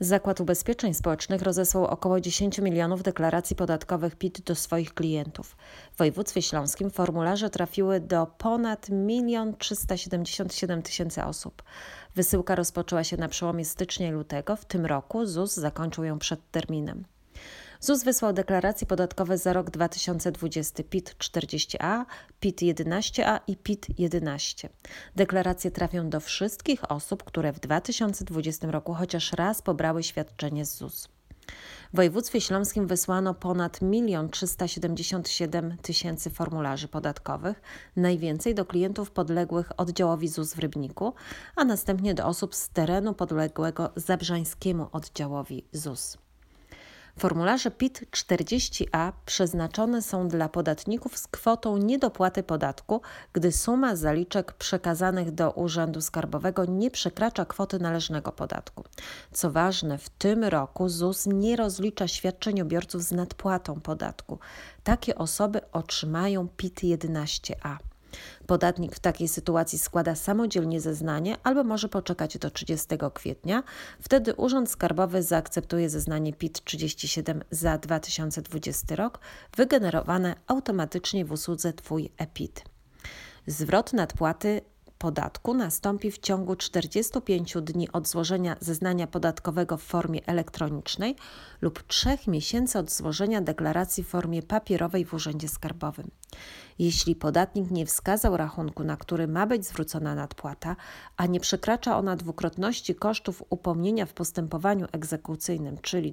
Zakład Ubezpieczeń Społecznych rozesłał około 10 milionów deklaracji podatkowych PIT do swoich klientów. W województwie śląskim formularze trafiły do ponad 1 377 000 osób. Wysyłka rozpoczęła się na przełomie stycznia i lutego. W tym roku ZUS zakończył ją przed terminem. ZUS wysłał deklaracje podatkowe za rok 2020 PIT 40A, PIT 11A i PIT 11. Deklaracje trafią do wszystkich osób, które w 2020 roku chociaż raz pobrały świadczenie z ZUS. W województwie śląskim wysłano ponad 1 377 000 formularzy podatkowych, najwięcej do klientów podległych oddziałowi ZUS w Rybniku, a następnie do osób z terenu podległego zabrzańskiemu oddziałowi ZUS. Formularze PIT 40A przeznaczone są dla podatników z kwotą niedopłaty podatku, gdy suma zaliczek przekazanych do Urzędu Skarbowego nie przekracza kwoty należnego podatku. Co ważne, w tym roku ZUS nie rozlicza świadczeniobiorców z nadpłatą podatku. Takie osoby otrzymają PIT 11A. Podatnik w takiej sytuacji składa samodzielnie zeznanie albo może poczekać do 30 kwietnia. Wtedy Urząd Skarbowy zaakceptuje zeznanie PIT 37 za 2020 rok, wygenerowane automatycznie w usłudze Twój e-PIT. Zwrot nadpłaty podatku nastąpi w ciągu 45 dni od złożenia zeznania podatkowego w formie elektronicznej lub 3 miesięcy od złożenia deklaracji w formie papierowej w Urzędzie Skarbowym. Jeśli podatnik nie wskazał rachunku, na który ma być zwrócona nadpłata, a nie przekracza ona dwukrotności kosztów upomnienia w postępowaniu egzekucyjnym, czyli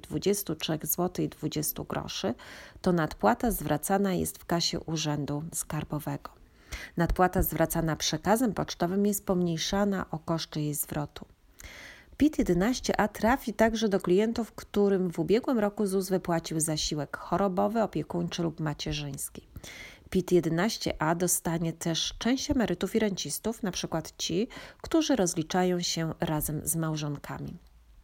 23,20 zł, to nadpłata zwracana jest w kasie Urzędu Skarbowego. Nadpłata zwracana przekazem pocztowym jest pomniejszana o koszty jej zwrotu. PIT 11A trafi także do klientów, którym w ubiegłym roku ZUS wypłacił zasiłek chorobowy, opiekuńczy lub macierzyński. PIT 11A dostanie też część emerytów i rencistów, np. ci, którzy rozliczają się razem z małżonkami.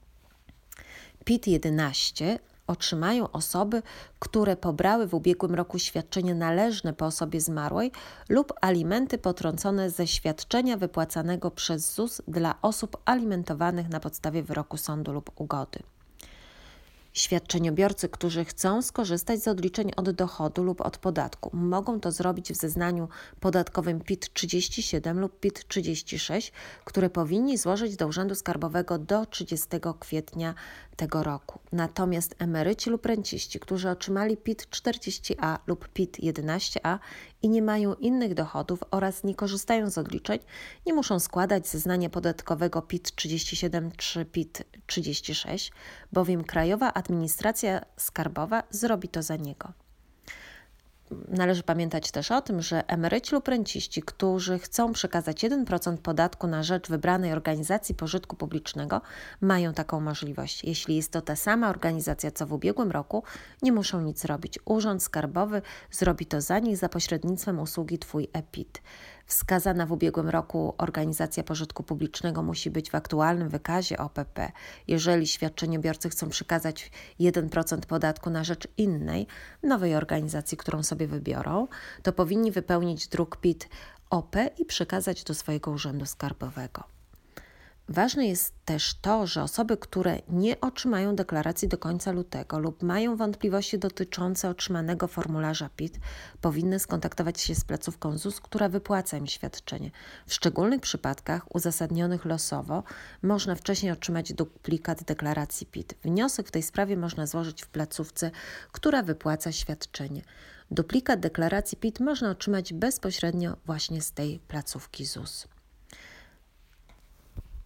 PIT 11 otrzymają osoby, które pobrały w ubiegłym roku świadczenie należne po osobie zmarłej lub alimenty potrącone ze świadczenia wypłacanego przez ZUS dla osób alimentowanych na podstawie wyroku sądu lub ugody. Świadczeniobiorcy, którzy chcą skorzystać z odliczeń od dochodu lub od podatku, mogą to zrobić w zeznaniu podatkowym PIT 37 lub PIT 36, które powinni złożyć do Urzędu Skarbowego do 30 kwietnia tego roku. Natomiast emeryci lub renciści, którzy otrzymali PIT 40A lub PIT 11A i nie mają innych dochodów oraz nie korzystają z odliczeń, nie muszą składać zeznania podatkowego PIT 37 czy PIT 36, bowiem Krajowa Administracja Skarbowa zrobi to za niego. Należy pamiętać też o tym, że emeryci lub renciści, którzy chcą przekazać 1% podatku na rzecz wybranej organizacji pożytku publicznego, mają taką możliwość. Jeśli jest to ta sama organizacja, co w ubiegłym roku, nie muszą nic robić. Urząd Skarbowy zrobi to za nich za pośrednictwem usługi Twój e-PIT. Wskazana w ubiegłym roku organizacja pożytku publicznego musi być w aktualnym wykazie OPP. Jeżeli świadczeniobiorcy chcą przekazać 1% podatku na rzecz innej, nowej organizacji, którą sobie wybiorą, to powinni wypełnić druk PIT OP i przekazać do swojego urzędu skarbowego. Ważne jest też to, że osoby, które nie otrzymają deklaracji do końca lutego lub mają wątpliwości dotyczące otrzymanego formularza PIT, powinny skontaktować się z placówką ZUS, która wypłaca im świadczenie. W szczególnych przypadkach, uzasadnionych losowo, można wcześniej otrzymać duplikat deklaracji PIT. Wniosek w tej sprawie można złożyć w placówce, która wypłaca świadczenie. Duplikat deklaracji PIT można otrzymać bezpośrednio właśnie z tej placówki ZUS.